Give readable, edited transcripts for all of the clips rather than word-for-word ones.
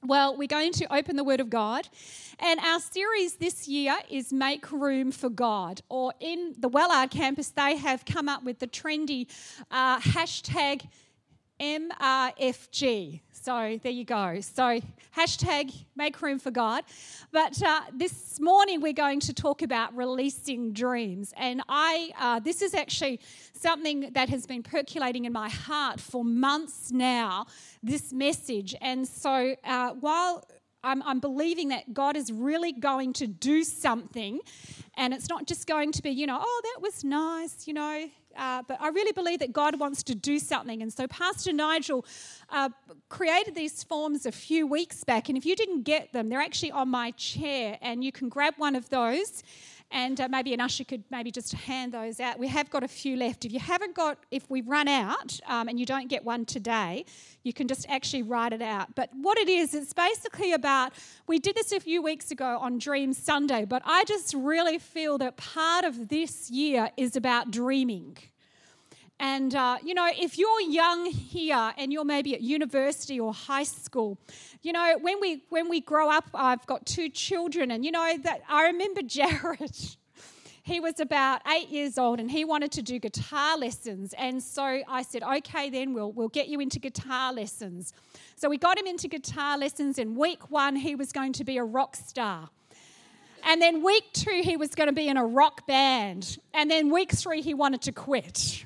Well, we're going to open the Word of God, and our series this year is Make Room for God, or in the Wellard campus, they have come up with the trendy hashtag MRFG. So there you go. So hashtag Make Room for God. But this morning we're going to talk about releasing dreams. And this is actually something that has been percolating in my heart for months now, this message. And so while I'm believing that God is really going to do something, and it's not just going to be, oh, that was nice, but I really believe that God wants to do something. And so Pastor Nigel created these forms a few weeks back, and if you didn't get them, they're actually on my chair, and you can grab one of those, and maybe an usher could maybe just hand those out. We have got a few left. If we run out and you don't get one today, you can just actually write it out. But what it is, it's basically about, we did this a few weeks ago on Dream Sunday, but I just really feel that part of this year is about dreaming. And, if you're young here and you're maybe at university or high school, when we grow up, I've got two children, and, that I remember Jared. He was about 8 years old and he wanted to do guitar lessons. And so I said, okay, then we'll get you into guitar lessons. So we got him into guitar lessons, and week 1 he was going to be a rock star. And then week 2 he was going to be in a rock band. And then week 3 he wanted to quit.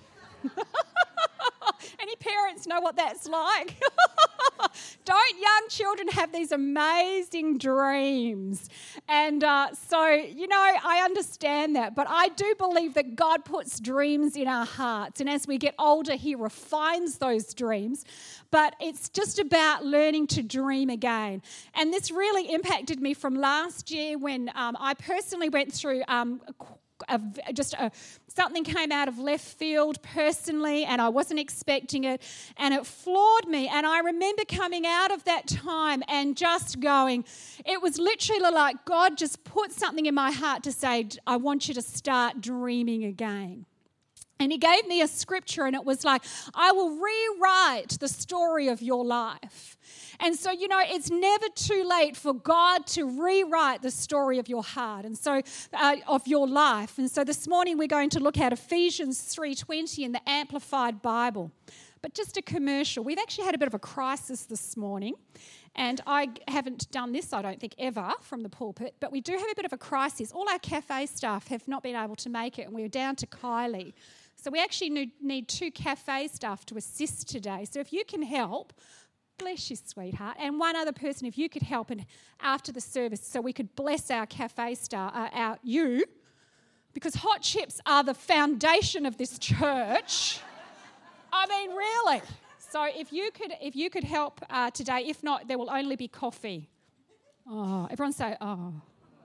Any parents know what that's like? Don't young children have these amazing dreams? And I understand that, but I do believe that God puts dreams in our hearts, and as we get older, He refines those dreams. But it's just about learning to dream again. And this really impacted me from last year when I personally went through something came out of left field personally, and I wasn't expecting it, and it floored me. And I remember coming out of that time and just going, it was literally like God just put something in my heart to say, I want you to start dreaming again. And He gave me a scripture, and it was like, I will rewrite the story of your life. And so, it's never too late for God to rewrite the story of your heart, and so of your life. And so this morning we're going to look at Ephesians 3:20 in the Amplified Bible. But just a commercial. We've actually had a bit of a crisis this morning, and I haven't done this, I don't think, ever from the pulpit, but we do have a bit of a crisis. All our cafe staff have not been able to make it, and we're down to Kylie. So we actually need 2 cafe staff to assist today. So if you can help, bless you, sweetheart. And one other person, if you could help after the service so we could bless our cafe staff, because hot chips are the foundation of this church. I mean, really. So if you could help today, if not, there will only be coffee. Oh, everyone say, oh,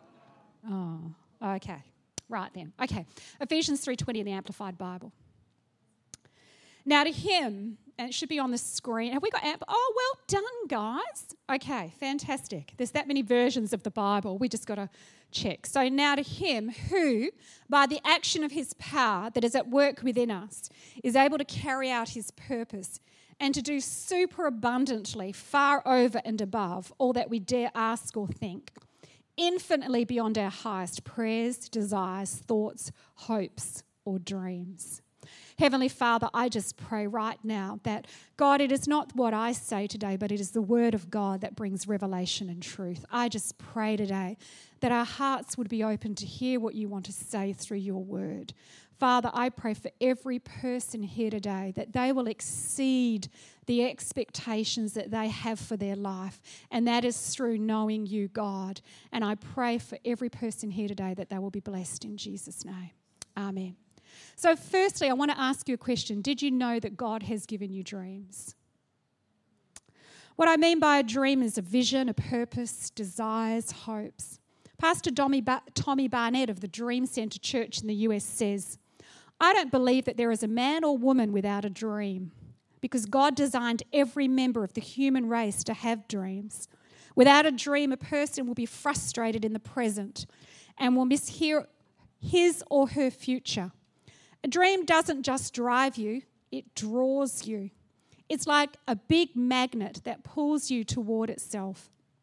okay. Right then. Okay. Ephesians 3:20 in the Amplified Bible. Now to Him, and it should be on the screen. Have we got Oh, well done, guys. Okay, fantastic. There's that many versions of the Bible. We just got to check. So now to Him who, by the action of His power that is at work within us, is able to carry out His purpose and to do superabundantly, far over and above all that we dare ask or think, infinitely beyond our highest prayers, desires, thoughts, hopes, or dreams. Heavenly Father, I just pray right now that, God, it is not what I say today, but it is the Word of God that brings revelation and truth. I just pray today that our hearts would be open to hear what you want to say through your Word. Father, I pray for every person here today that they will exceed the expectations that they have for their life, and that is through knowing you, God. And I pray for every person here today that they will be blessed in Jesus' name. Amen. So firstly, I want to ask you a question. Did you know that God has given you dreams? What I mean by a dream is a vision, a purpose, desires, hopes. Pastor Tommy Barnett of the Dream Center Church in the US says, I don't believe that there is a man or woman without a dream, because God designed every member of the human race to have dreams. Without a dream, a person will be frustrated in the present and will miss his or her future. A dream doesn't just drive you, it draws you. It's like a big magnet that pulls you toward itself.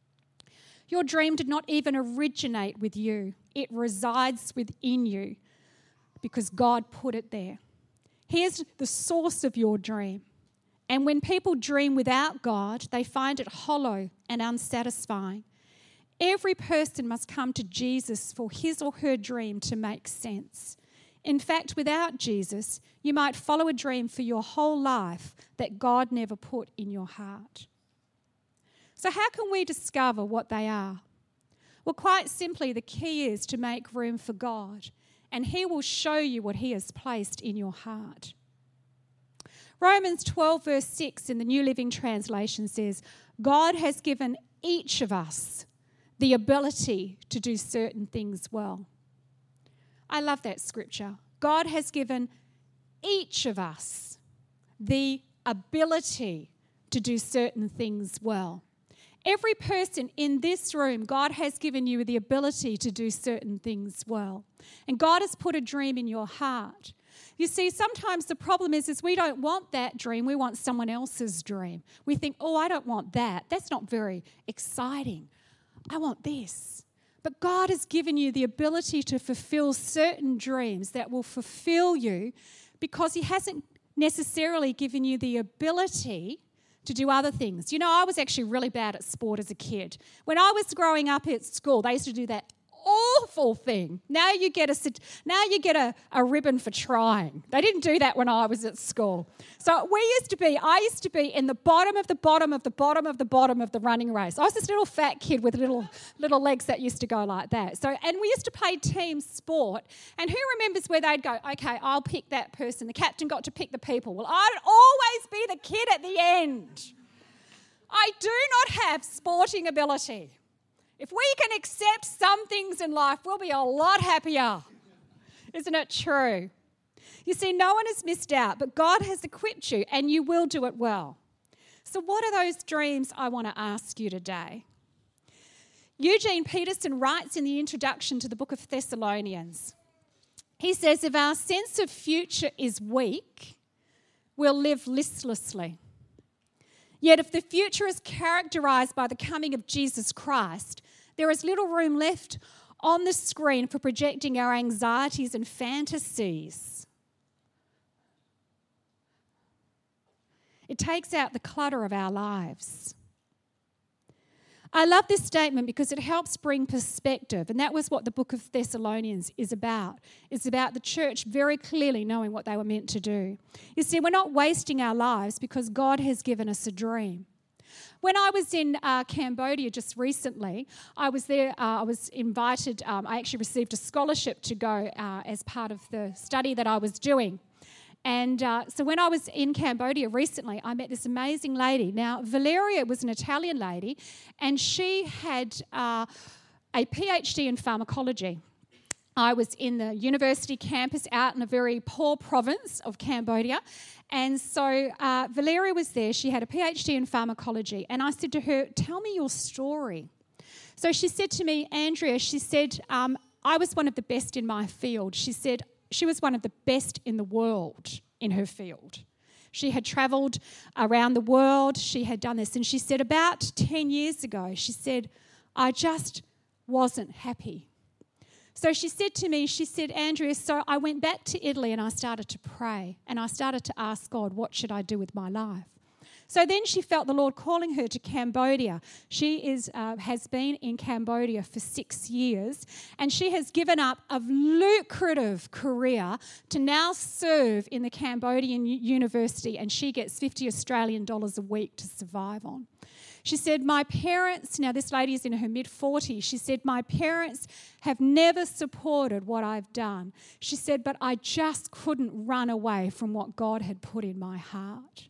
Your dream did not even originate with you. It resides within you because God put it there. He is the source of your dream. And when people dream without God, they find it hollow and unsatisfying. Every person must come to Jesus for his or her dream to make sense. In fact, without Jesus, you might follow a dream for your whole life that God never put in your heart. So how can we discover what they are? Well, quite simply, the key is to make room for God, and he will show you what he has placed in your heart. Romans 12 verse 6 in the New Living Translation says, God has given each of us the ability to do certain things well. I love that scripture. God has given each of us the ability to do certain things well. Every person in this room, God has given you the ability to do certain things well. And God has put a dream in your heart. You see, sometimes the problem is we don't want that dream. We want someone else's dream. We think, oh, I don't want that. That's not very exciting. I want this. But God has given you the ability to fulfill certain dreams that will fulfill you because he hasn't necessarily given you the ability to do other things. You know, I was actually really bad at sport as a kid. When I was growing up at school, they used to do that awful thing. Now you get a ribbon for trying. They didn't do that when I was at school. So I used to be in the bottom of the bottom of the bottom of the bottom of the running race. I was this little fat kid with little legs that used to go like that. And we used to play team sport. And who remembers where they'd go, okay, I'll pick that person. The captain got to pick the people. Well, I'd always be the kid at the end. I do not have sporting ability. If we can accept some things in life, we'll be a lot happier. Isn't it true? You see, no one has missed out, but God has equipped you and you will do it well. So what are those dreams I want to ask you today? Eugene Peterson writes in the introduction to the book of Thessalonians. He says, if our sense of future is weak, we'll live listlessly. Yet if the future is characterized by the coming of Jesus Christ, there is little room left on the screen for projecting our anxieties and fantasies. It takes out the clutter of our lives. I love this statement because it helps bring perspective, and that was what the book of Thessalonians is about. It's about the church very clearly knowing what they were meant to do. You see, we're not wasting our lives because God has given us a dream. When I was in Cambodia just recently, I was there, I was invited, I actually received a scholarship to go as part of the study that I was doing. And so when I was in Cambodia recently, I met this amazing lady. Now, Valeria was an Italian lady, and she had a PhD in pharmacology. I was in the university campus out in a very poor province of Cambodia. And so Valeria was there. She had a PhD in pharmacology. And I said to her, tell me your story. So she said to me, Andrea, she said, I was one of the best in my field. She said, she was one of the best in the world in her field. She had travelled around the world. She had done this. And she said about 10 years ago, she said, I just wasn't happy. So she said to me, she said, Andrea, so I went back to Italy and I started to pray. And I started to ask God, what should I do with my life? So then she felt the Lord calling her to Cambodia. She has been in Cambodia for 6 years, and she has given up a lucrative career to now serve in the Cambodian university, and she gets $50 Australian a week to survive on. She said, my parents, now this lady is in her mid-40s, she said, my parents have never supported what I've done. She said, but I just couldn't run away from what God had put in my heart.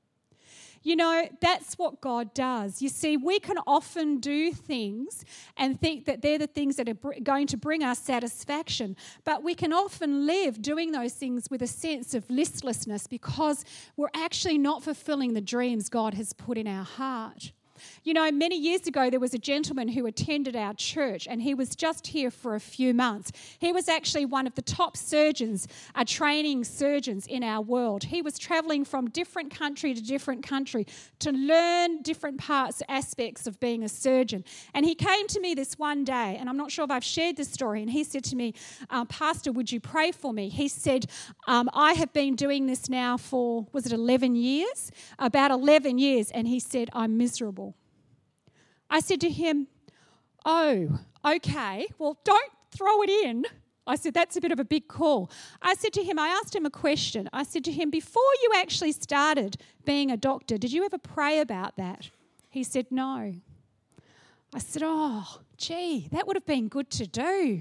You know, that's what God does. You see, we can often do things and think that they're the things that are going to bring us satisfaction, but we can often live doing those things with a sense of listlessness because we're actually not fulfilling the dreams God has put in our heart. You know, many years ago, there was a gentleman who attended our church, and he was just here for a few months. He was actually one of the top surgeons, training surgeons in our world. He was traveling from different country to different country to learn different aspects of being a surgeon. And he came to me this one day, and I'm not sure if I've shared this story, and he said to me, Pastor, would you pray for me? He said, I have been doing this now for, was it 11 years? About 11 years. And he said, I'm miserable. I said to him, oh, okay, well, don't throw it in. I said, that's a bit of a big call. I said to him, I asked him a question. I said to him, before you actually started being a doctor, did you ever pray about that? He said, no. I said, oh, gee, that would have been good to do.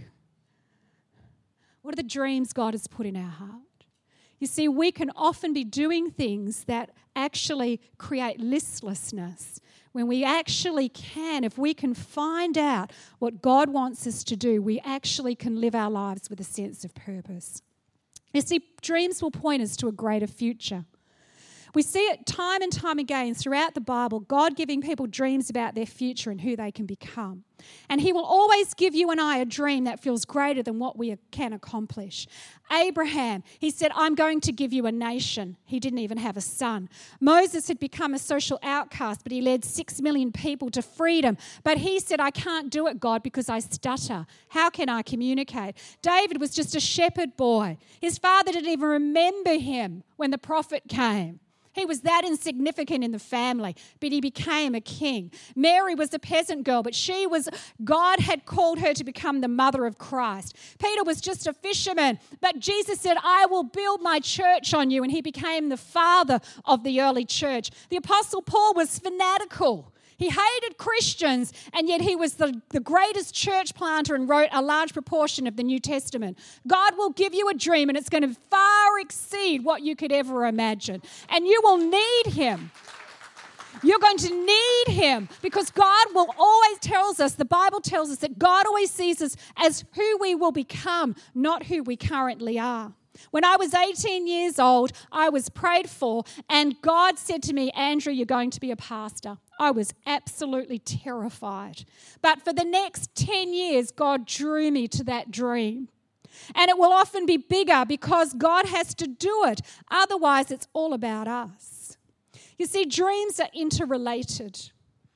What are the dreams God has put in our heart? You see, we can often be doing things that actually create listlessness. When we actually can, if we can find out what God wants us to do, we actually can live our lives with a sense of purpose. You see, dreams will point us to a greater future. We see it time and time again throughout the Bible, God giving people dreams about their future and who they can become. And he will always give you and I a dream that feels greater than what we can accomplish. Abraham, he said, I'm going to give you a nation. He didn't even have a son. Moses had become a social outcast, but he led 6 million people to freedom. But he said, I can't do it, God, because I stutter. How can I communicate? David was just a shepherd boy. His father didn't even remember him when the prophet came. He was that insignificant in the family, but he became a king. Mary was a peasant girl, but God had called her to become the mother of Christ. Peter was just a fisherman, but Jesus said, I will build my church on you, and he became the father of the early church. The Apostle Paul was fanatical. He hated Christians, and yet he was the greatest church planter and wrote a large proportion of the New Testament. God will give you a dream, and it's going to far exceed what you could ever imagine. And you will need him. You're going to need him because God will always tells us, the Bible tells us that God always sees us as who we will become, not who we currently are. When I was 18 years old, I was prayed for, and God said to me, Andrew, you're going to be a pastor. I was absolutely terrified. But for the next 10 years, God drew me to that dream. And it will often be bigger because God has to do it. Otherwise, it's all about us. You see, dreams are interrelated.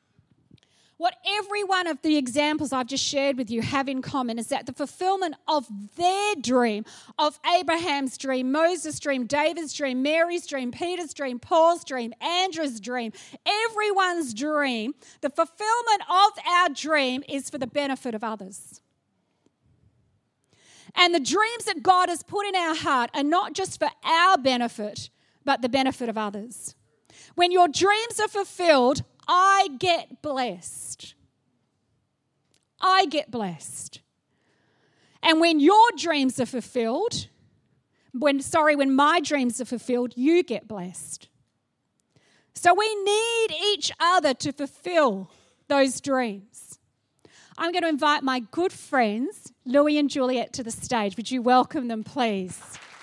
What every one of the examples I've just shared with you have in common is that the fulfillment of their dream, of Abraham's dream, Moses' dream, David's dream, Mary's dream, Peter's dream, Paul's dream, Andrew's dream, everyone's dream, the fulfillment of our dream is for the benefit of others. And the dreams that God has put in our heart are not just for our benefit, but the benefit of others. When your dreams are fulfilled, I get blessed. I get blessed. And when your dreams are fulfilled, when my dreams are fulfilled, you get blessed. So we need each other to fulfill those dreams. I'm going to invite my good friends, Louis and Juliet, to the stage. Would you welcome them, please?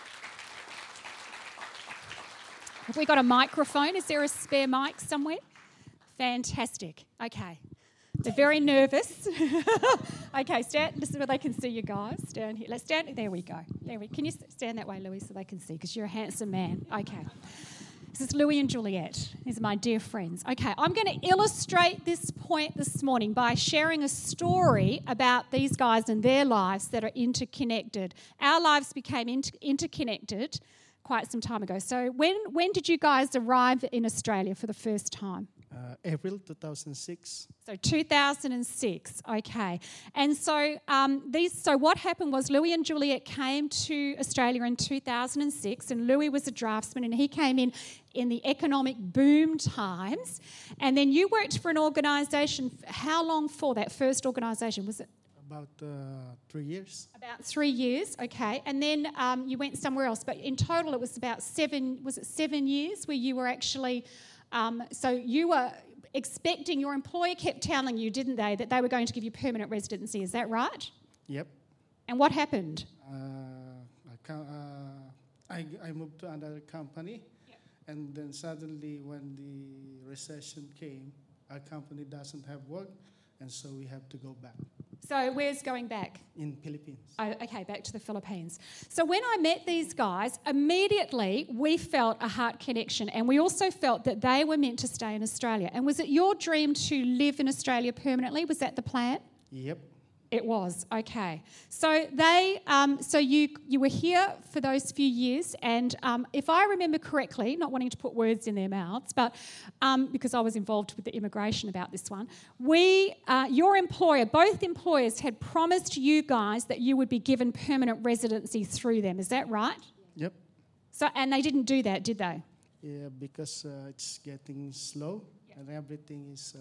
Have we got a microphone? Is there a spare mic somewhere? Fantastic. Okay. They're very nervous. Okay, stand. This is where they can see you guys. Down here. Let's stand. There we go. Can you stand that way, Louis, so they can see? Because you're a handsome man. Okay. This is Louis and Juliet. These are my dear friends. Okay, I'm going to illustrate this point this morning by sharing a story about these guys and their lives that are interconnected. Our lives became interconnected quite some time ago. So when did you guys arrive in Australia for the first time? April 2006. So 2006, okay. And so so what happened was Louis and Juliet came to Australia in 2006, and Louis was a draftsman, and he came in the economic boom times. And then you worked for an organisation. How long for that first organisation? Was it? About 3 years. About 3 years, okay. And then you went somewhere else. But in total it was about 7 years where you were actually... so you were expecting, your employer kept telling you, didn't they, that they were going to give you permanent residency. Is that right? Yep. And what happened? I moved to another company. Yep. And then suddenly when the recession came, our company doesn't have work, and so we have to go back So where's going back? in Philippines. Oh, okay, back to the Philippines. So when I met these guys, immediately we felt a heart connection, and we also felt that they were meant to stay in Australia. And was it your dream to live in Australia permanently? Was that the plan? Yep. It was, okay. So you were here for those few years, and if I remember correctly, not wanting to put words in their mouths, but because I was involved with the immigration about this one, your employer, both employers had promised you guys that you would be given permanent residency through them. Is that right? Yep. So, and they didn't do that, did they? Yeah, because it's getting slow, and everything is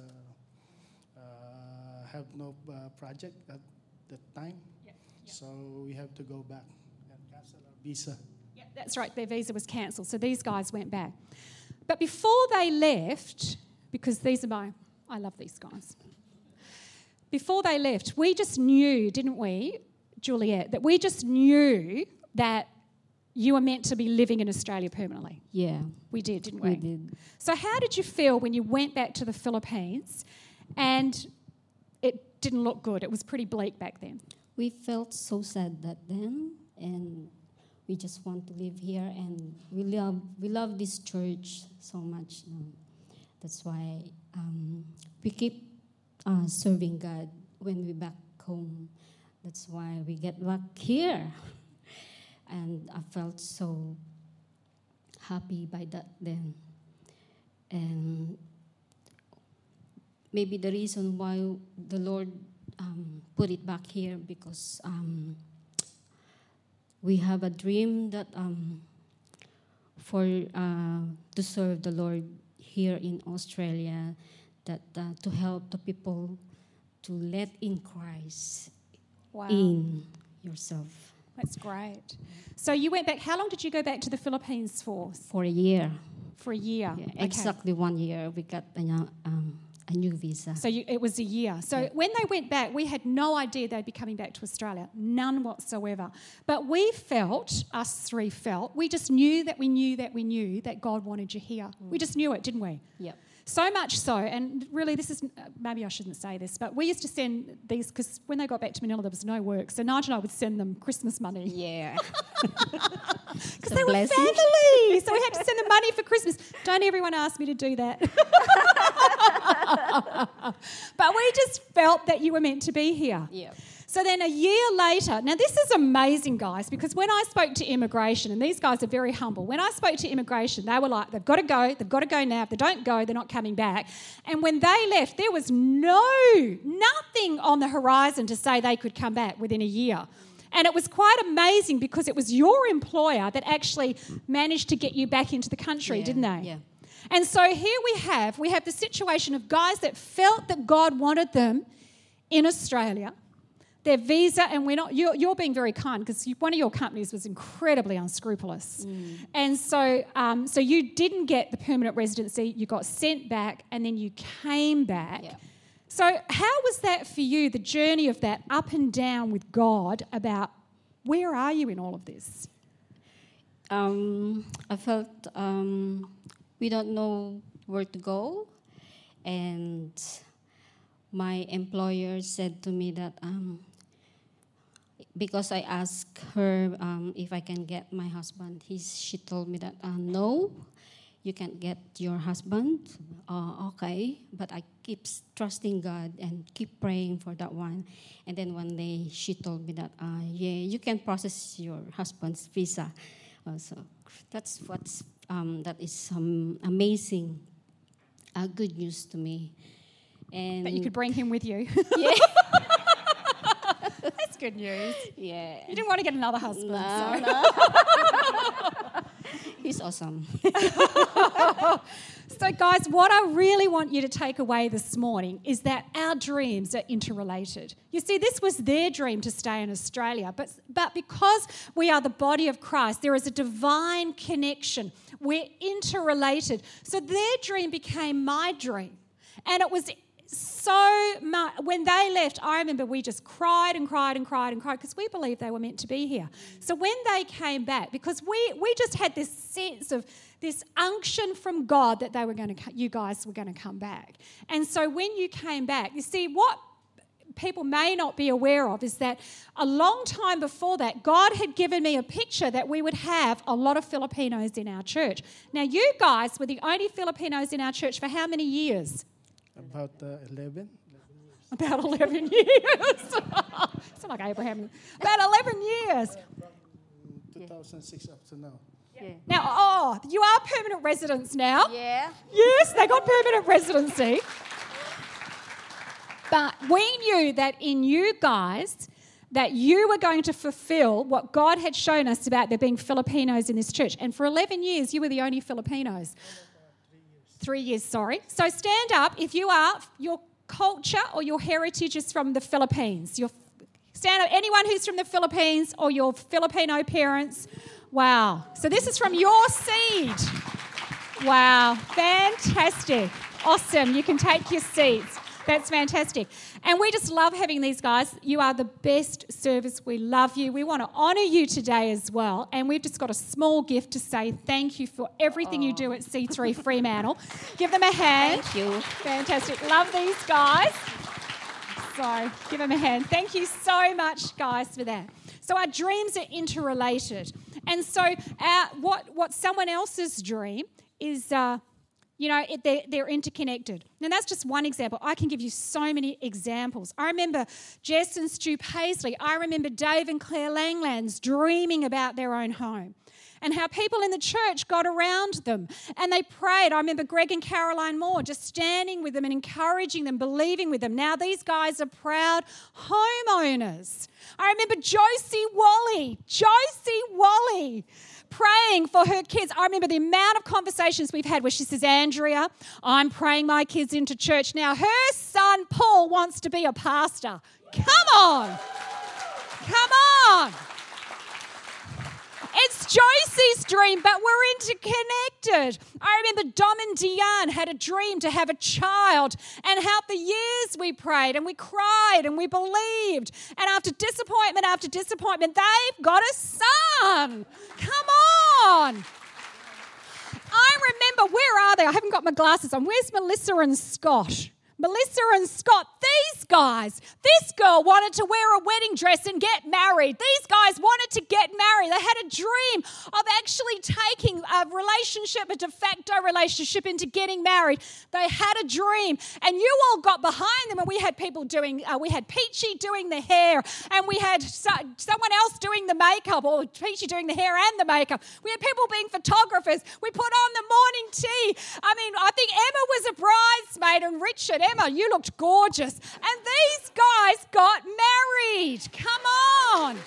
have no project at that time. So we have to go back and cancel our visa. Yeah, that's right. Their visa was cancelled, so these guys went back. But before they left, because I love these guys. Before they left, we just knew, didn't we, Juliet, that we just knew that you were meant to be living in Australia permanently. Yeah, We did, didn't we? we did. So how did you feel when you went back to the Philippines and it didn't look good? It was pretty bleak back then. We felt so sad that then, and we just want to live here, and we love this church so much. That's why we keep serving God when we back home. That's why we get back here, and I felt so happy by that then, and maybe the reason why the Lord put it back here because we have a dream that to serve the Lord here in Australia, that to help the people to let in Christ Wow. in yourself That's great. So you went back, how long did you go back to the Philippines for? for a year. For a year. Yeah, Okay. exactly 1 year. We got a new visa. So it was a year. So when they went back, we had no idea they'd be coming back to Australia. None whatsoever. But we felt, us three felt, we just knew that we knew that we knew that God wanted you here. We just knew it, didn't we? Yep. So much so, and really this is, maybe I shouldn't say this, but we used to send these, because when they got back to Manila there was no work, so Nigel and I would send them Christmas money. Yeah. Because they were family, so we had to send them money for Christmas. Don't everyone ask me to do that. But we just felt that you were meant to be here. Yeah. So then a year later, now this is amazing, guys, because when I spoke to immigration, and these guys are very humble, when I spoke to immigration, they were like, they've got to go now. If they don't go, they're not coming back. And when they left, there was nothing on the horizon to say they could come back within a year. And it was quite amazing because it was your employer that actually managed to get you back into the country, didn't they? Yeah. And so here we have the situation of guys that felt that God wanted them in Australia. Their visa, and you're being very kind because one of your companies was incredibly unscrupulous. And so you didn't get the permanent residency, you got sent back, and then you came back. Yeah. So how was that for you, the journey of that up and down with God about where are you in all of this? I felt we don't know where to go, and my employer said to me that because I asked her if I can get my husband, she told me that no, you can't get your husband. Okay, but I keep trusting God and keep praying for that one. And then one day she told me that you can process your husband's visa. So that's that is amazing, good news to me. And That you could bring him with you. yeah. That's good news. Yeah. You didn't want to get another husband. No, so. no. He's awesome. So, guys, what I really want you to take away this morning is that our dreams are interrelated. You see, this was their dream to stay in Australia, but because we are the body of Christ, there is a divine connection. We're interrelated. So their dream became my dream. And it was so much, when they left, I remember we just cried and cried and cried and cried because we believed they were meant to be here. So when they came back, because we just had this sense of this unction from God that you guys were going to come back. And so when you came back, you see what people may not be aware of is that a long time before that, God had given me a picture that we would have a lot of Filipinos in our church. Now, you guys were the only Filipinos in our church for how many years? About 11. About 11 years. Sound like Abraham. About 11 years. From 2006 up to now. Yeah. Now, you are permanent residents now. Yeah. Yes, they got permanent residency. But we knew that in you guys, that you were going to fulfill what God had shown us about there being Filipinos in this church. And for 11 years, you were the only Filipinos. 3 years, sorry. So stand up if you are, your culture or your heritage is from the Philippines. Stand up, anyone who's from the Philippines or your Filipino parents. Wow. So this is from your seed. Wow. Fantastic. Awesome. You can take your seats. That's fantastic. And we just love having these guys. You are the best service. We love you. We want to honour you today as well. And we've just got a small gift to say thank you for everything you do at C3 Fremantle. Give them a hand. Thank you. Fantastic. Love these guys. So give them a hand. Thank you so much, guys, for that. So our dreams are interrelated. And so what someone else's dream is... they're interconnected. Now, that's just one example. I can give you so many examples. I remember Jess and Stu Paisley. I remember Dave and Claire Langlands dreaming about their own home and how people in the church got around them and they prayed. I remember Greg and Caroline Moore just standing with them and encouraging them, believing with them. Now these guys are proud homeowners. I remember Josie Wally, praying for her kids. I remember the amount of conversations we've had where she says, Andrea, I'm praying my kids into church. Now, her son, Paul, wants to be a pastor. Come on. It's Josie's dream, but we're interconnected. I remember Dom and Deanne had a dream to have a child, and how for years we prayed and we cried and we believed. And after disappointment after disappointment, they've got a son. Come on. I remember, where are they? I haven't got my glasses on. Where's Melissa and Scott? Melissa and Scott, these guys, this girl wanted to wear a wedding dress and get married. These guys wanted to get married. They had a dream of actually taking a relationship, a de facto relationship, into getting married. They had a dream, and you all got behind them, and we had people doing, we had Peachy doing the hair, and we had someone else doing the makeup, or Peachy doing the hair and the makeup. We had people being photographers. We put on the morning tea. I think Emma was a bridesmaid, and Richard, Emma, you looked gorgeous. And these guys got married. Come on.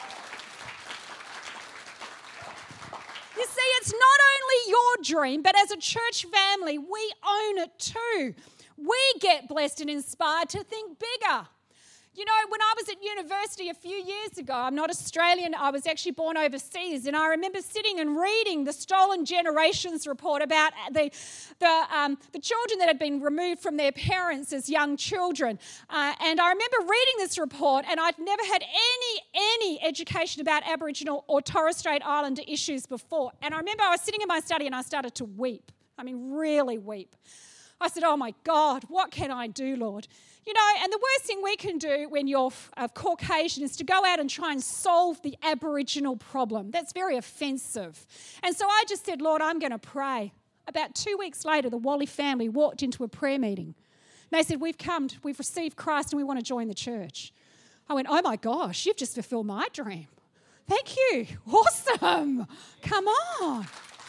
You see, it's not only your dream, but as a church family, we own it too. We get blessed and inspired to think bigger. You know, when I was at university a few years ago, I'm not Australian, I was actually born overseas, and I remember sitting and reading the Stolen Generations report about the children that had been removed from their parents as young children. And I remember reading this report, and I'd never had any education about Aboriginal or Torres Strait Islander issues before. And I remember I was sitting in my study and I started to weep. Really weep. I said, oh my God, what can I do, Lord? You know, and the worst thing we can do when you're Caucasian is to go out and try and solve the Aboriginal problem. That's very offensive. And so I just said, Lord, I'm going to pray. About 2 weeks later, the Wally family walked into a prayer meeting. And they said, we've received Christ and we want to join the church. I went, oh my gosh, you've just fulfilled my dream. Thank you. Awesome. Come on.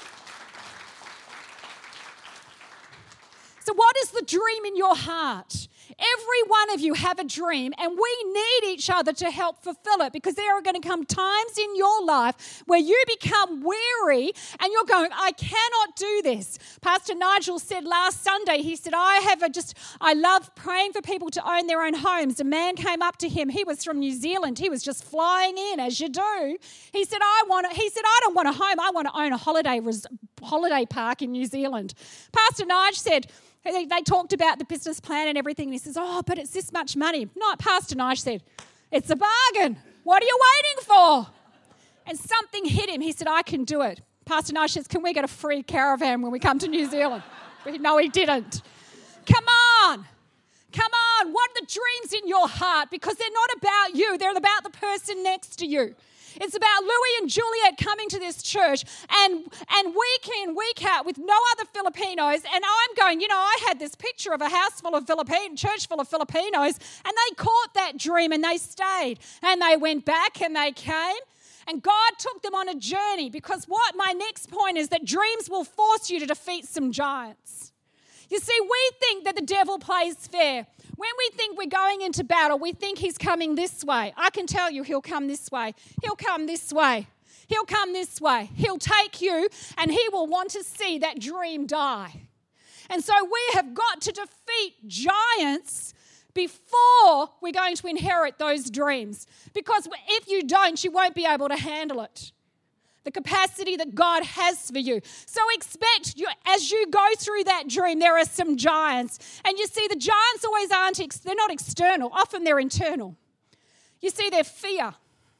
So what is the dream in your heart? Every one of you have a dream, and we need each other to help fulfill it, because there are going to come times in your life where you become weary and you're going, I cannot do this. Pastor Nigel said last Sunday, he said, I love praying for people to own their own homes. A man came up to him. He was from New Zealand. He was just flying in, as you do. He said, I don't want a home. I want to own a holiday park in New Zealand. Pastor Nigel said, They talked about the business plan and everything. And he says, oh, but it's this much money. No, Pastor Nige said, it's a bargain. What are you waiting for? And something hit him. He said, I can do it. Pastor Nige says, can we get a free caravan when we come to New Zealand? No, he didn't. Come on. Come on. What are the dreams in your heart? Because they're not about you. They're about the person next to you. It's about Louis and Juliet coming to this church and week in, week out with no other Filipinos. And I'm going, I had this picture of a house full of church full of Filipinos, and they caught that dream and they stayed. And they went back and they came. And God took them on a journey, because my next point is that dreams will force you to defeat some giants. You see, we think that the devil plays fair. When we think we're going into battle, we think he's coming this way. I can tell you he'll come this way. He'll come this way. He'll come this way. He'll take you and he will want to see that dream die. And so we have got to defeat giants before we're going to inherit those dreams. Because if you don't, you won't be able to handle it. The capacity that God has for you. So expect, as you go through that dream, there are some giants. And you see, the giants always they're not external. Often they're internal. You see, they're fear.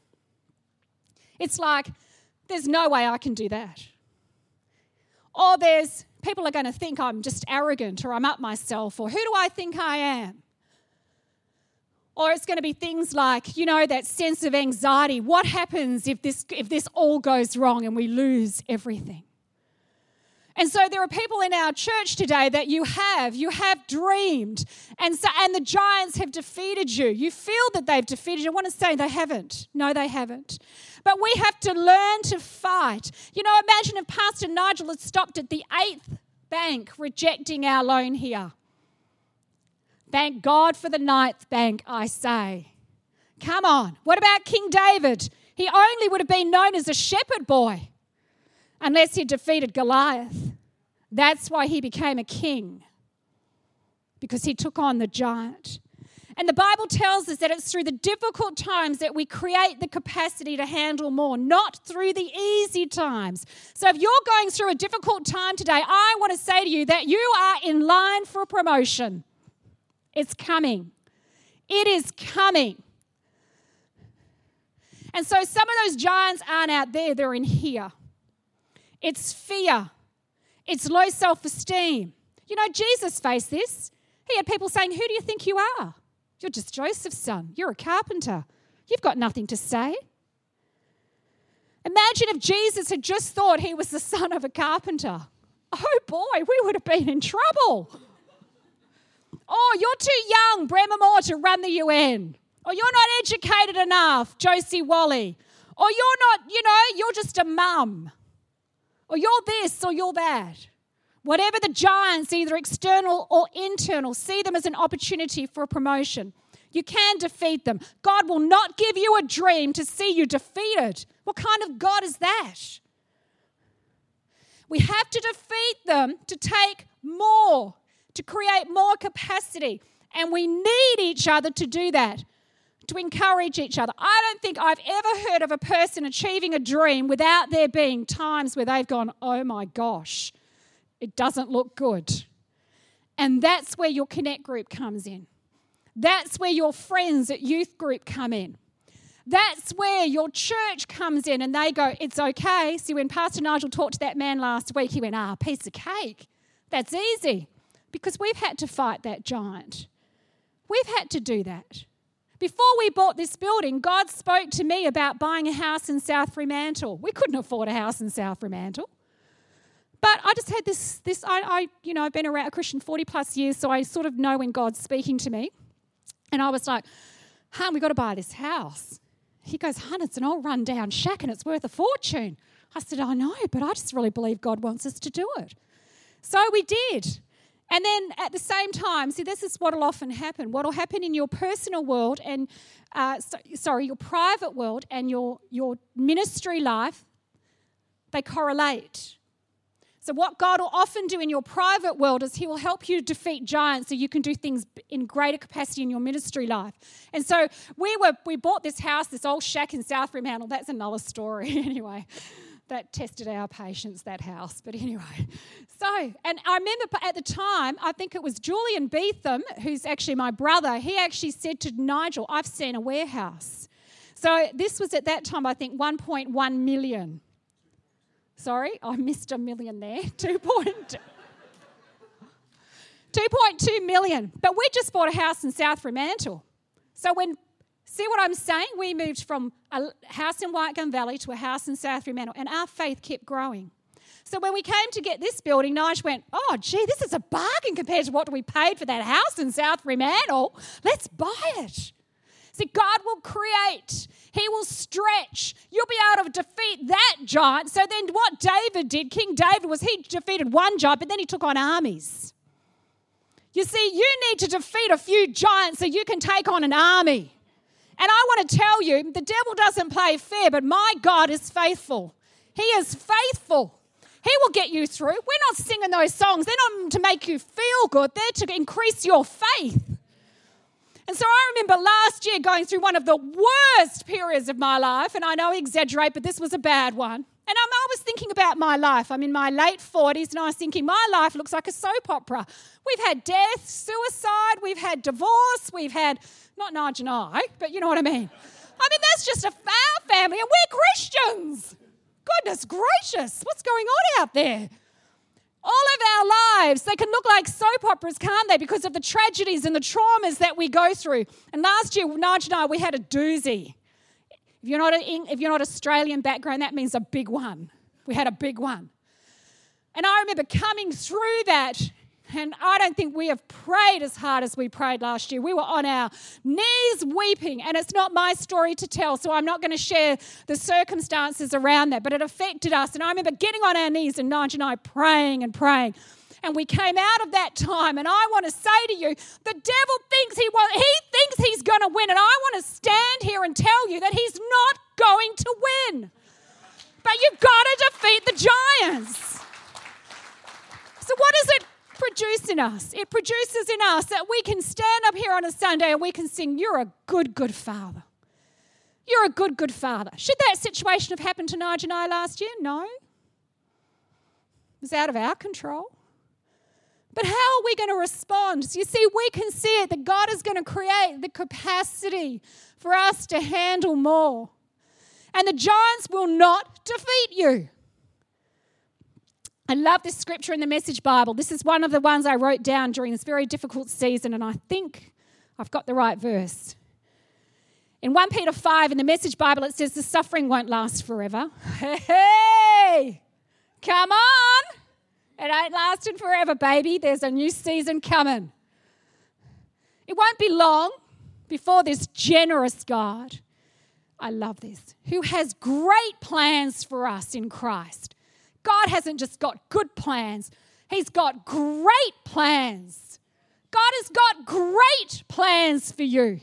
It's like, there's no way I can do that. Or people are going to think I'm just arrogant, or I'm up myself, or who do I think I am? Or it's going to be things like, that sense of anxiety. What happens if this all goes wrong and we lose everything? And so there are people in our church today that you have dreamed, and the giants have defeated you. You feel that they've defeated you. I want to say they haven't. No, they haven't. But we have to learn to fight. Imagine if Pastor Nigel had stopped at the 8th bank rejecting our loan here. Thank God for the 9th bank, I say. Come on. What about King David? He only would have been known as a shepherd boy unless he defeated Goliath. That's why he became a king, because he took on the giant. And the Bible tells us that it's through the difficult times that we create the capacity to handle more, not through the easy times. So if you're going through a difficult time today, I want to say to you that you are in line for a promotion. It's coming. It is coming. And so some of those giants aren't out there, they're in here. It's fear. It's low self-esteem. Jesus faced this. He had people saying, who do you think you are? You're just Joseph's son. You're a carpenter. You've got nothing to say. Imagine if Jesus had just thought he was the son of a carpenter. Oh boy, we would have been in trouble. Oh, you're too young, Bremer Moore, to run the UN. Or you're not educated enough, Josie Wally. Or you're not, you're just a mum. Or you're this or you're that. Whatever the giants, either external or internal, see them as an opportunity for a promotion. You can defeat them. God will not give you a dream to see you defeated. What kind of God is that? We have to defeat them to take more, to create more capacity. And we need each other to do that, to encourage each other. I don't think I've ever heard of a person achieving a dream without there being times where they've gone, oh my gosh, it doesn't look good. And that's where your connect group comes in. That's where your friends at youth group come in. That's where your church comes in and they go, it's okay. See, when Pastor Nigel talked to that man last week, he went, piece of cake. That's easy. Because we've had to fight that giant. We've had to do that. Before we bought this building, God spoke to me about buying a house in South Fremantle. We couldn't afford a house in South Fremantle. But I just had I've been around a Christian 40 plus years, so I sort of know when God's speaking to me. And I was like, hon, we've got to buy this house. He goes, hon, it's an old run-down shack and it's worth a fortune. I said, I know, but I just really believe God wants us to do it. So we did. And then at the same time, see, this is what will often happen. What will happen in your personal world and, your private world and your ministry life, they correlate. So what God will often do in your private world is he will help you defeat giants so you can do things in greater capacity in your ministry life. And so we bought this house, this old shack in South Fremantle. That's another story anyway. That tested our patience, that house. But anyway, and I remember at the time, I think it was Julian Beetham, who's actually my brother, he actually said to Nigel, I've seen a warehouse. So this was at that time, I think, 1.1 million. Sorry, I missed a million there. 2.2 million. But we just bought a house in South Fremantle. So see what I'm saying? We moved from a house in Whitegum Valley to a house in South Fremantle, and our faith kept growing. So when we came to get this building, Nige went, oh, gee, this is a bargain compared to what we paid for that house in South Fremantle. Let's buy it. See, God will create. He will stretch. You'll be able to defeat that giant. So then what David did, King David, was he defeated one giant, but then he took on armies. You see, you need to defeat a few giants so you can take on an army. And I want to tell you, the devil doesn't play fair, but my God is faithful. He is faithful. He will get you through. We're not singing those songs. They're not to make you feel good. They're to increase your faith. And so I remember last year going through one of the worst periods of my life, and I know I exaggerate, but this was a bad one. And I was thinking about my life. I'm in my late 40s, and I was thinking, my life looks like a soap opera. We've had death, suicide, we've had divorce, we've had, not Nige and I, but you know what I mean. I mean, that's just our family, and we're Christians. Goodness gracious, what's going on out there? All of our lives, they can look like soap operas, can't they? Because of the tragedies and the traumas that we go through. And last year, Nige and I, we had a doozy. If you're not Australian background, that means a big one. We had a big one. And I remember coming through that, and I don't think we have prayed as hard as we prayed last year. We were on our knees weeping, and it's not my story to tell, so I'm not going to share the circumstances around that, but it affected us. And I remember getting on our knees and Nige and I praying and praying. And we came out of that time, and I want to say to you, the devil thinks he thinks he's going to win, and I want to stand here and tell you that he's not going to win. But you've got to defeat the giants. So what does it produce in us? It produces in us that we can stand up here on a Sunday and we can sing, you're a good, good father. You're a good, good father. Should that situation have happened to Nige and I last year? No. It was out of our control. But how are we going to respond? You see, we can see it, that God is going to create the capacity for us to handle more. And the giants will not defeat you. I love this scripture in the Message Bible. This is one of the ones I wrote down during this very difficult season, and I think I've got the right verse. In 1 Peter 5 in the Message Bible, it says the suffering won't last forever. Hey, come on. It ain't lasting forever, baby. There's a new season coming. It won't be long before this generous God, I love this, who has great plans for us in Christ. God hasn't just got good plans. He's got great plans. God has got great plans for you.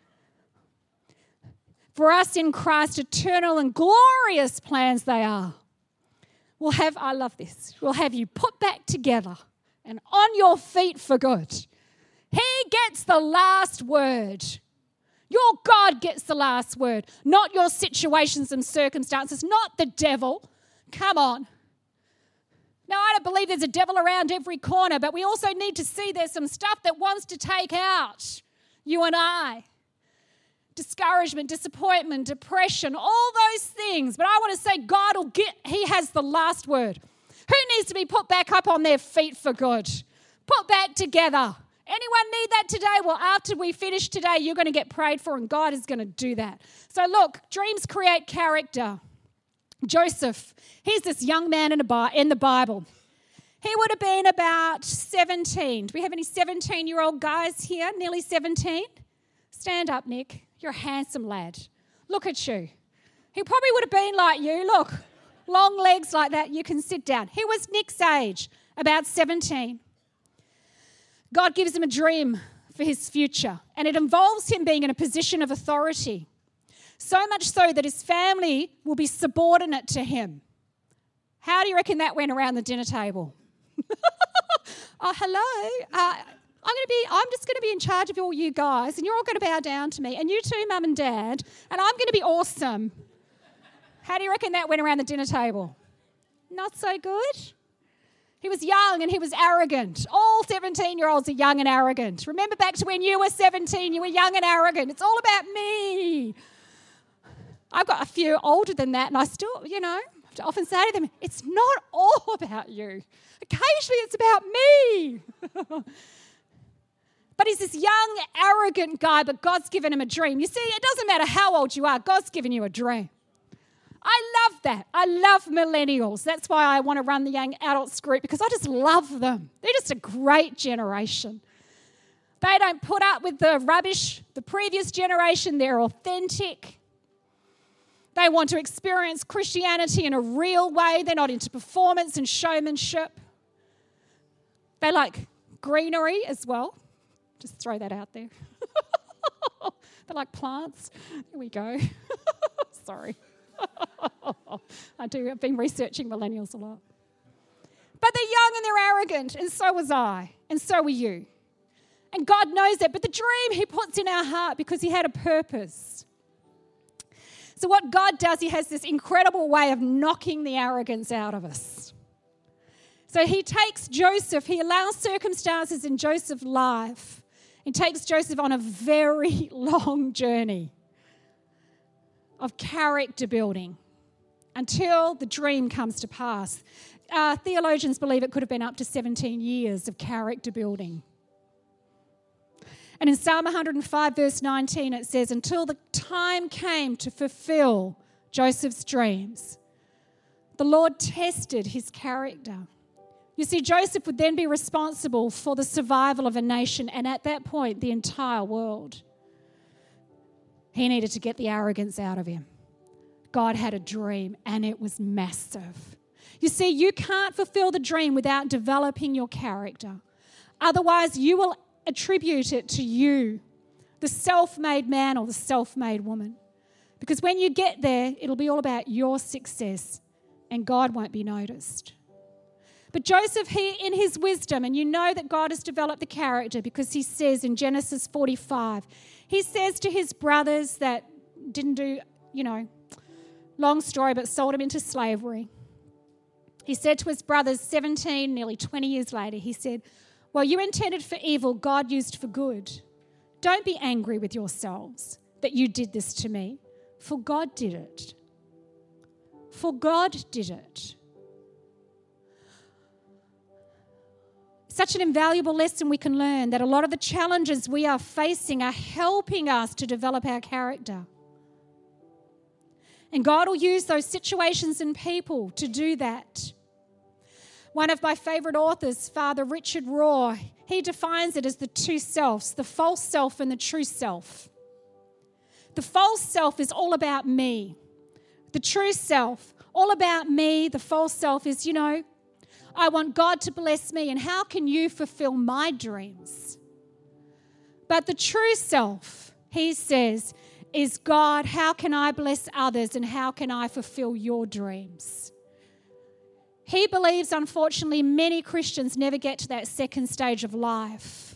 For us in Christ, eternal and glorious plans they are. I love this, we'll have you put back together and on your feet for good. He gets the last word. Your God gets the last word, not your situations and circumstances, not the devil. Come on. Now, I don't believe there's a devil around every corner, but we also need to see there's some stuff that wants to take out you and I. Discouragement, disappointment, depression, all those things. But I want to say He has the last word. Who needs to be put back up on their feet for good? Put back together. Anyone need that today? Well, after we finish today, you're going to get prayed for, and God is going to do that. So look, dreams create character. Joseph, he's this young man in the Bible. He would have been about 17. Do we have any 17-year-old guys here, nearly 17? Stand up, Nick. You're a handsome lad. Look at you. He probably would have been like you. Look, long legs like that. You can sit down. He was Nick's age, about 17. God gives him a dream for his future, and it involves him being in a position of authority. So much so that his family will be subordinate to him. How do you reckon that went around the dinner table? Oh, hello. I'm just going to be in charge of all you guys, and you're all going to bow down to me, and you too, Mum and Dad, and I'm going to be awesome. How do you reckon that went around the dinner table? Not so good. He was young and he was arrogant. All 17-year-olds are young and arrogant. Remember back to when you were 17, you were young and arrogant. It's all about me. I've got a few older than that, and I still, I often say to them, it's not all about you. Occasionally it's about me. But he's this young, arrogant guy, but God's given him a dream. You see, it doesn't matter how old you are, God's given you a dream. I love that. I love millennials. That's why I want to run the young adults group, because I just love them. They're just a great generation. They don't put up with the rubbish, the previous generation. They're authentic. They want to experience Christianity in a real way. They're not into performance and showmanship. They like greenery as well. Just throw that out there. They like plants. Here we go. Sorry. I've been researching millennials a lot. But they're young and they're arrogant, and so was I, and so were you. And God knows that, but the dream he puts in our heart because he had a purpose. So what God does, he has this incredible way of knocking the arrogance out of us. So he takes Joseph, he allows circumstances in Joseph's life. He takes Joseph on a very long journey of character building until the dream comes to pass. Theologians believe it could have been up to 17 years of character building. And in Psalm 105 verse 19 it says, until the time came to fulfill Joseph's dreams, the Lord tested his character. You see, Joseph would then be responsible for the survival of a nation, and at that point, the entire world. He needed to get the arrogance out of him. God had a dream, and it was massive. You see, you can't fulfill the dream without developing your character. Otherwise, you will attribute it to you, the self-made man or the self-made woman. Because when you get there, it'll be all about your success, and God won't be noticed. But Joseph, he in his wisdom, and you know that God has developed the character because he says in Genesis 45, he says to his brothers that didn't do, long story, but sold him into slavery. He said to his brothers 17, nearly 20 years later, he said, well, you intended for evil, God used for good. Don't be angry with yourselves that you did this to me, for God did it. For God did it. Such an invaluable lesson we can learn, that a lot of the challenges we are facing are helping us to develop our character. And God will use those situations and people to do that. One of my favourite authors, Father Richard Rohr, he defines it as the two selves, the false self and the true self. The false self is all about me. The true self, all about me. The false self is, I want God to bless me, and how can you fulfill my dreams? But the true self, he says, is God, how can I bless others, and how can I fulfill your dreams? He believes, unfortunately, many Christians never get to that second stage of life.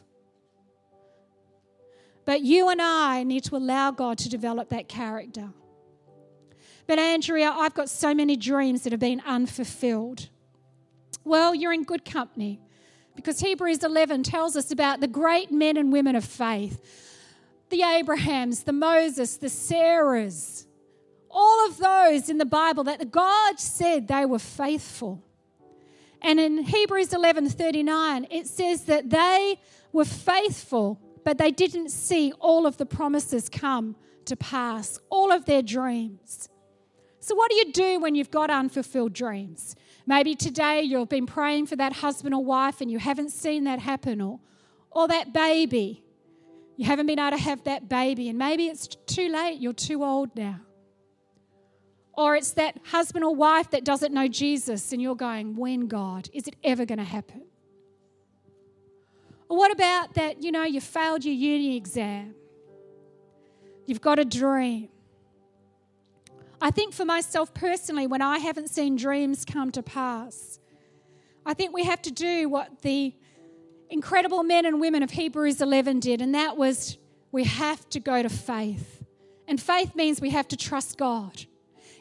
But you and I need to allow God to develop that character. But Andrea, I've got so many dreams that have been unfulfilled. Well, you're in good company, because Hebrews 11 tells us about the great men and women of faith, the Abrahams, the Moses, the Sarahs, all of those in the Bible that God said they were faithful. And in Hebrews 11:39, it says that they were faithful, but they didn't see all of the promises come to pass, all of their dreams. So what do you do when you've got unfulfilled dreams? Maybe today you've been praying for that husband or wife and you haven't seen that happen, or that baby. You haven't been able to have that baby, and maybe it's too late, you're too old now. Or it's that husband or wife that doesn't know Jesus and you're going, when, God? Is it ever going to happen? Or what about that, you failed your uni exam? You've got a dream. I think for myself personally, when I haven't seen dreams come to pass, I think we have to do what the incredible men and women of Hebrews 11 did, and that was we have to go to faith. And faith means we have to trust God.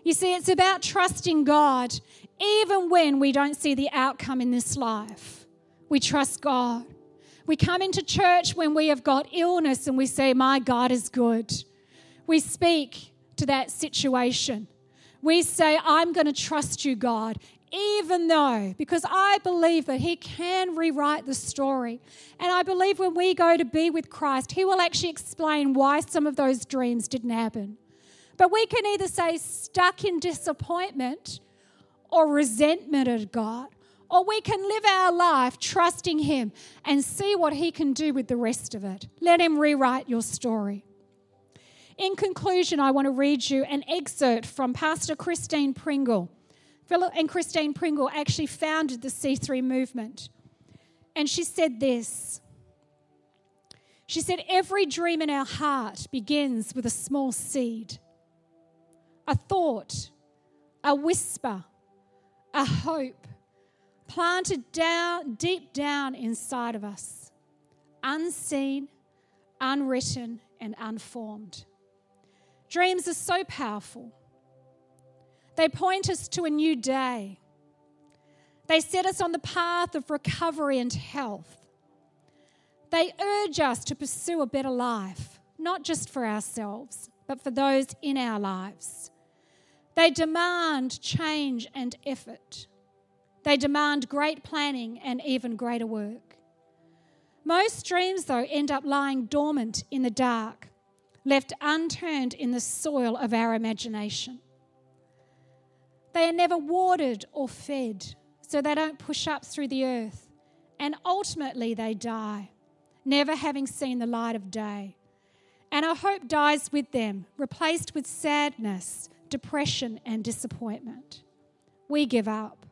You see, it's about trusting God even when we don't see the outcome in this life. We trust God. We come into church when we have got illness and we say, my God is good. We speak to that situation. We say, I'm going to trust you, God, even though, because I believe that he can rewrite the story. And I believe when we go to be with Christ, he will actually explain why some of those dreams didn't happen. But we can either say stuck in disappointment or resentment of God, or we can live our life trusting him and see what he can do with the rest of it. Let him rewrite your story. In conclusion, I want to read you an excerpt from Pastor Christine Pringle. Philip and Christine Pringle actually founded the C3 movement. And she said this. She said, every dream in our heart begins with a small seed, a thought, a whisper, a hope, planted deep down inside of us, unseen, unwritten, and unformed. Dreams are so powerful. They point us to a new day. They set us on the path of recovery and health. They urge us to pursue a better life, not just for ourselves, but for those in our lives. They demand change and effort. They demand great planning and even greater work. Most dreams, though, end up lying dormant in the dark, left unturned in the soil of our imagination. They are never watered or fed, so they don't push up through the earth, and ultimately they die, never having seen the light of day. And our hope dies with them, replaced with sadness, depression, and disappointment. We give up.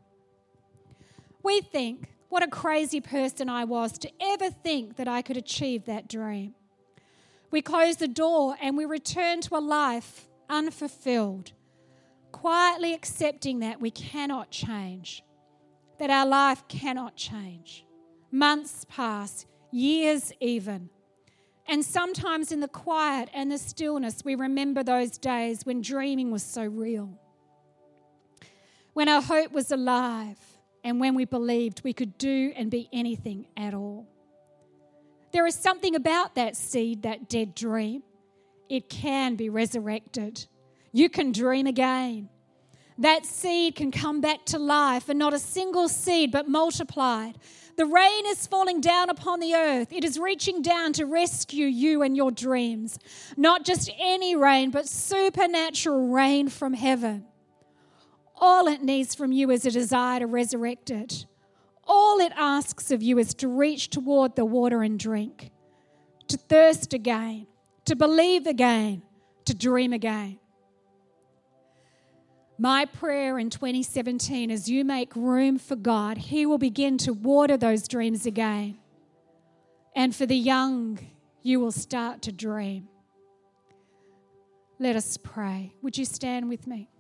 We think, what a crazy person I was to ever think that I could achieve that dream. We close the door and we return to a life unfulfilled, quietly accepting that we cannot change, that our life cannot change. Months pass, years even. And sometimes in the quiet and the stillness, we remember those days when dreaming was so real, when our hope was alive, and when we believed we could do and be anything at all. There is something about that seed, that dead dream. It can be resurrected. You can dream again. That seed can come back to life, and not a single seed but multiplied. The rain is falling down upon the earth. It is reaching down to rescue you and your dreams. Not just any rain, but supernatural rain from heaven. All it needs from you is a desire to resurrect it. All it asks of you is to reach toward the water and drink, to thirst again, to believe again, to dream again. My prayer in 2017, as you make room for God, He will begin to water those dreams again. And for the young, you will start to dream. Let us pray. Would you stand with me?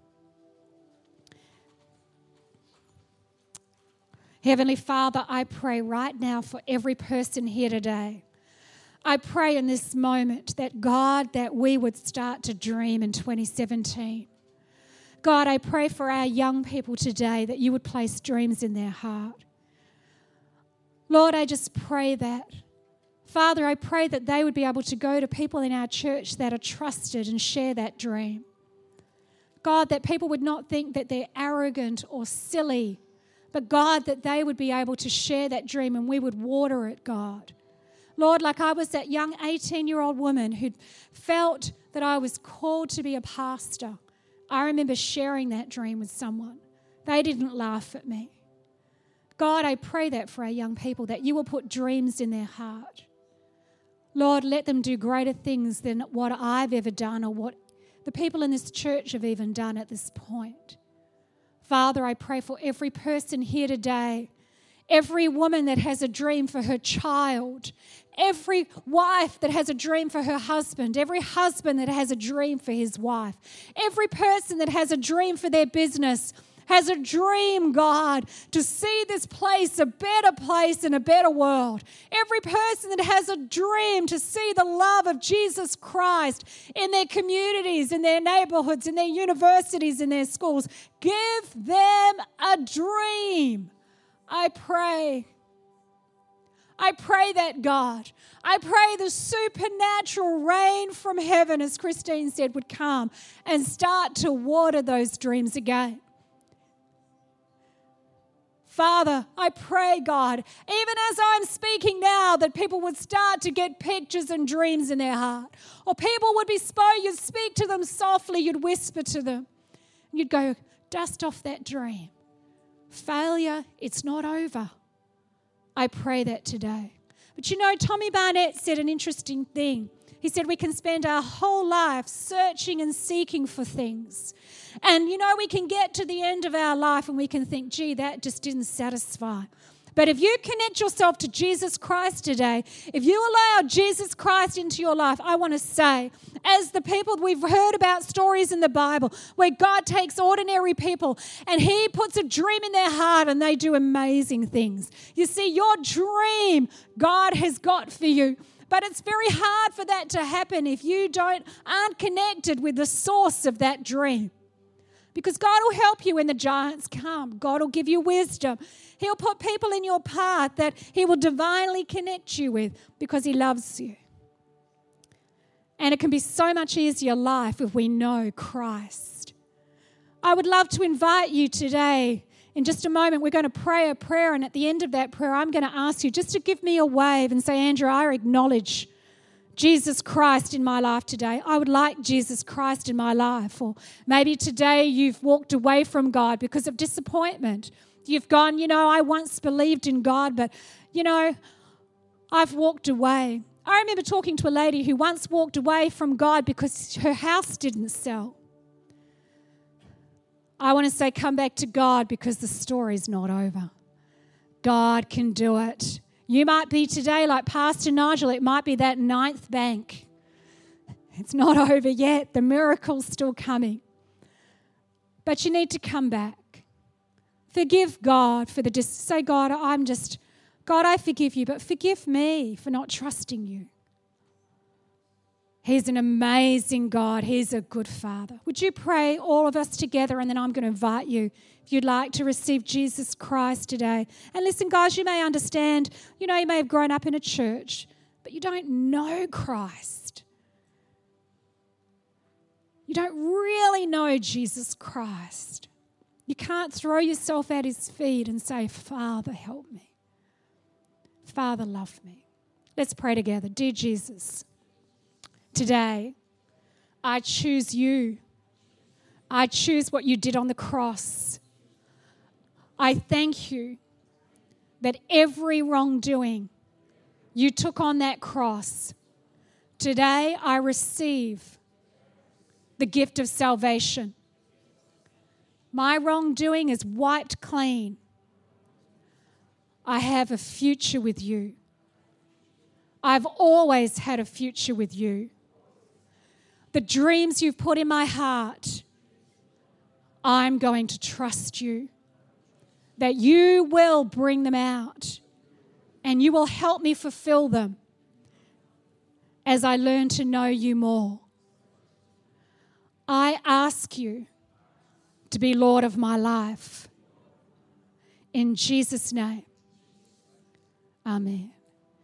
Heavenly Father, I pray right now for every person here today. I pray in this moment that God, that we would start to dream in 2017. God, I pray for our young people today that you would place dreams in their heart. Lord, I just pray that. Father, I pray that they would be able to go to people in our church that are trusted and share that dream. God, that people would not think that they're arrogant or silly, but God, that they would be able to share that dream and we would water it, God. Lord, like I was that young 18-year-old woman who felt that I was called to be a pastor. I remember sharing that dream with someone. They didn't laugh at me. God, I pray that for our young people, that you will put dreams in their heart. Lord, let them do greater things than what I've ever done or what the people in this church have even done at this point. Father, I pray for every person here today, every woman that has a dream for her child, every wife that has a dream for her husband, every husband that has a dream for his wife, every person that has a dream for their business, has a dream, God, to see this place a better place and a better world. Every person that has a dream to see the love of Jesus Christ in their communities, in their neighborhoods, in their universities, in their schools, give them a dream. I pray that, God, I pray the supernatural rain from heaven, as Christine said, would come and start to water those dreams again. Father, I pray, God, even as I'm speaking now, that people would start to get pictures and dreams in their heart. Or people would be you'd speak to them softly, you'd whisper to them. And you'd go, dust off that dream. Failure, it's not over. I pray that today. But you know, Tommy Barnett said an interesting thing. He said we can spend our whole life searching and seeking for things. And you know, we can get to the end of our life and we can think, gee, that just didn't satisfy. But if you connect yourself to Jesus Christ today, if you allow Jesus Christ into your life, I want to say, as the people we've heard about stories in the Bible where God takes ordinary people and He puts a dream in their heart and they do amazing things. You see, your dream God has got for you. But it's very hard for that to happen if you aren't connected with the source of that dream. Because God will help you when the giants come. God will give you wisdom. He'll put people in your path that He will divinely connect you with because He loves you. And it can be so much easier life if we know Christ. I would love to invite you today. In just a moment, we're going to pray a prayer, and at the end of that prayer, I'm going to ask you just to give me a wave and say, Andrew, I acknowledge Jesus Christ in my life today. I would like Jesus Christ in my life. Or maybe today you've walked away from God because of disappointment. You've gone, I once believed in God, but, I've walked away. I remember talking to a lady who once walked away from God because her house didn't sell. I want to say come back to God because the story's not over. God can do it. You might be today like Pastor Nigel. It might be that 9th bank. It's not over yet. The miracle's still coming. But you need to come back. Forgive God for say, God, God, I forgive you, but forgive me for not trusting you. He's an amazing God. He's a good Father. Would you pray, all of us together, and then I'm going to invite you, if you'd like to receive Jesus Christ today. And listen, guys, you may understand, you may have grown up in a church, but you don't know Christ. You don't really know Jesus Christ. You can't throw yourself at His feet and say, Father, help me. Father, love me. Let's pray together. Dear Jesus, today, I choose you. I choose what you did on the cross. I thank you that every wrongdoing you took on that cross. Today, I receive the gift of salvation. My wrongdoing is wiped clean. I have a future with you. I've always had a future with you. The dreams you've put in my heart, I'm going to trust you, that you will bring them out and you will help me fulfill them as I learn to know you more. I ask you to be Lord of my life. In Jesus' name, amen.